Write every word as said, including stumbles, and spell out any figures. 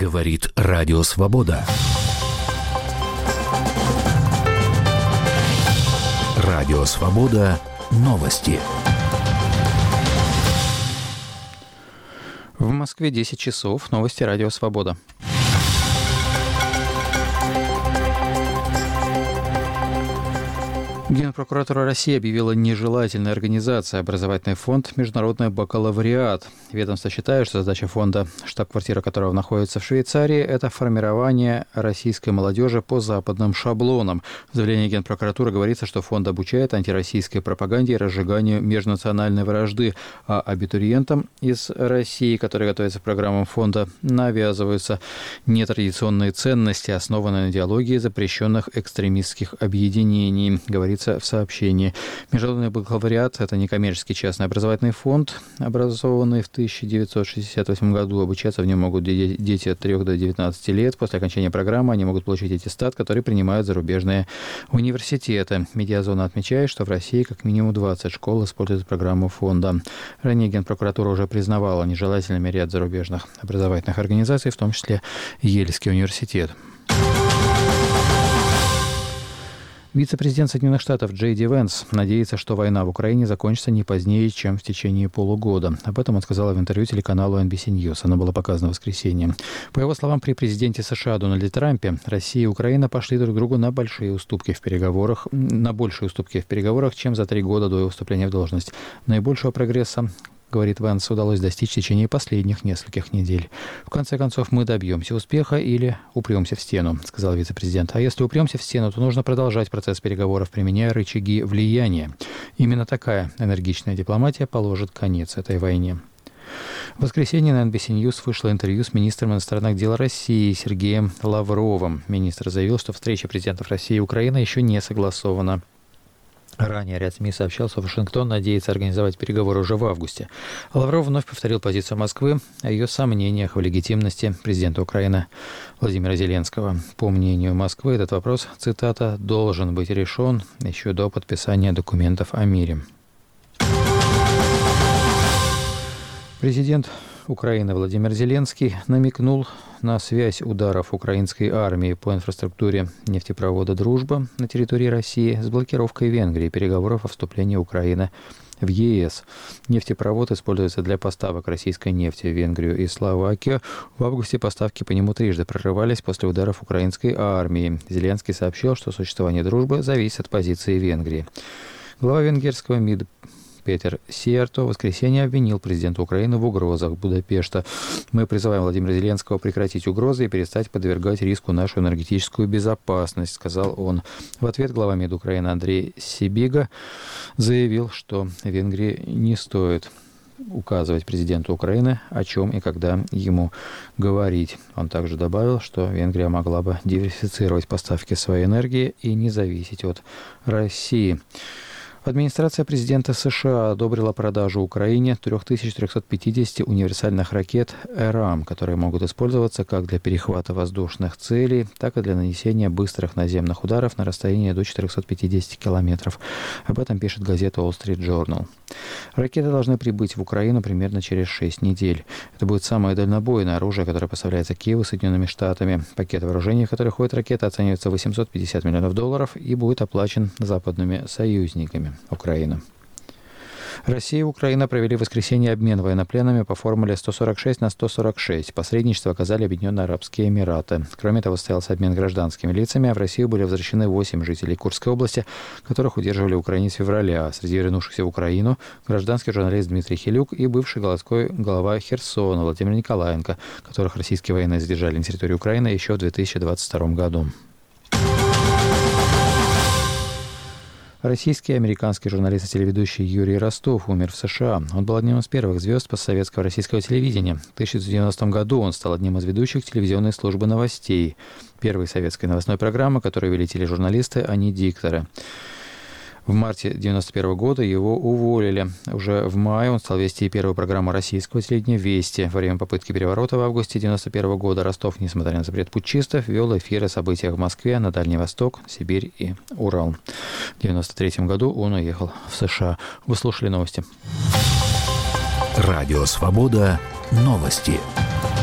Говорит Радио Свобода. Радио Свобода. Новости. В Москве десять часов. Новости Радио Свобода. Генпрокуратура России объявила нежелательной организацией образовательный фонд «Международный бакалавриат». Ведомство считает, что задача фонда, штаб-квартира которого находится в Швейцарии, это формирование российской молодежи по западным шаблонам. В заявлении Генпрокуратуры говорится, что фонд обучает антироссийской пропаганде и разжиганию межнациональной вражды, а абитуриентам из России, которые готовятся к программам фонда, навязываются нетрадиционные ценности, основанные на идеологии запрещенных экстремистских объединений, говорится в сообщении. Международный бакалавриат – это некоммерческий частный образовательный фонд, образованный в тысяча девятьсот шестьдесят восьмом году. Обучаться в нем могут дети от трёх до девятнадцати лет. После окончания программы они могут получить аттестат, который принимают зарубежные университеты. Медиазона отмечает, что в России как минимум двадцать школ используют программу фонда. Ранее Генпрокуратура уже признавала нежелательными ряд зарубежных образовательных организаций, в том числе Ельский университет. Вице-президент Соединенных Штатов Джей Ди Венс надеется, что война в Украине закончится не позднее, чем в течение полугода. Об этом он сказал в интервью телеканалу эн би си News. Оно было показано в воскресенье. По его словам, при президенте США Дональде Трампе Россия и Украина пошли друг другу на большие уступки в переговорах, на большие уступки в переговорах, чем за три года до его вступления в должность. Наибольшего прогресса, говорит Венс, удалось достичь в течение последних нескольких недель. В конце концов, мы добьемся успеха или упремся в стену, сказал вице-президент. А если упремся в стену, то нужно продолжать процесс переговоров, применяя рычаги влияния. Именно такая энергичная дипломатия положит конец этой войне. В воскресенье на эн би си News вышло интервью с министром иностранных дел России Сергеем Лавровым. Министр заявил, что встреча президентов России и Украины еще не согласована. Ранее ряд СМИ сообщал, что Вашингтон надеется организовать переговоры уже в августе. Лавров вновь повторил позицию Москвы о ее сомнениях в легитимности президента Украины Владимира Зеленского. По мнению Москвы, этот вопрос, цитата, «должен быть решен еще до подписания документов о мире». Президент Украины Владимир Зеленский намекнул на связь ударов украинской армии по инфраструктуре нефтепровода «Дружба» на территории России с блокировкой Венгрии переговоров о вступлении Украины в е эс. Нефтепровод используется для поставок российской нефти в Венгрию и Словакию. В августе поставки по нему трижды прорывались после ударов украинской армии. Зеленский сообщил, что существование «Дружбы» зависит от позиции Венгрии. Глава венгерского МИД Петер Сиерто в воскресенье обвинил президента Украины в угрозах Будапешта. «Мы призываем Владимира Зеленского прекратить угрозы и перестать подвергать риску нашу энергетическую безопасность», сказал он. В ответ глава МИД Украины Андрей Сибига заявил, что Венгрии не стоит указывать президенту Украины, о чем и когда ему говорить. Он также добавил, что Венгрия могла бы диверсифицировать поставки своей энергии и не зависеть от России. Администрация президента США одобрила продажу Украине три тысячи триста пятьдесят универсальных ракет «Эрам», которые могут использоваться как для перехвата воздушных целей, так и для нанесения быстрых наземных ударов на расстояние до четыреста пятьдесят километров. Об этом пишет газета Wall Street Journal. Ракеты должны прибыть в Украину примерно через шесть недель. Это будет самое дальнобойное оружие, которое поставляется Киеву Соединенными Штатами. Пакет вооружений, в который входит ракета, оценивается в восемьсот пятьдесят миллионов долларов и будет оплачен западными союзниками Украины. Россия и Украина провели в воскресенье обмен военнопленными по формуле сто сорок шесть на сто сорок шесть. Посредничество оказали Объединенные Арабские Эмираты. Кроме того, состоялся обмен гражданскими лицами, а в Россию были возвращены восемь жителей Курской области, которых удерживали в Украине с февраля. Среди вернувшихся в Украину гражданский журналист Дмитрий Хилюк и бывший городской глава Херсона Владимир Николаенко, которых российские военные задержали на территории Украины еще в две тысячи двадцать втором году. Российский и американский журналист и телеведущий Юрий Ростов умер в США. Он был одним из первых звезд постсоветского российского телевидения. В тысяча девятьсот девяностом году он стал одним из ведущих телевизионной службы новостей, первой советской новостной программы, которую вели тележурналисты, а не дикторы. В марте девяносто первого года его уволили. Уже в мае он стал вести первую программу российского телевидения «Вести». Во время попытки переворота в августе девяносто первого года Ростов, несмотря на запрет путчистов, вел эфиры о событиях в Москве, на Дальний Восток, Сибирь и Урал. В девяносто третьем году он уехал в США. Вы слушали новости. Радио «Свобода». Новости.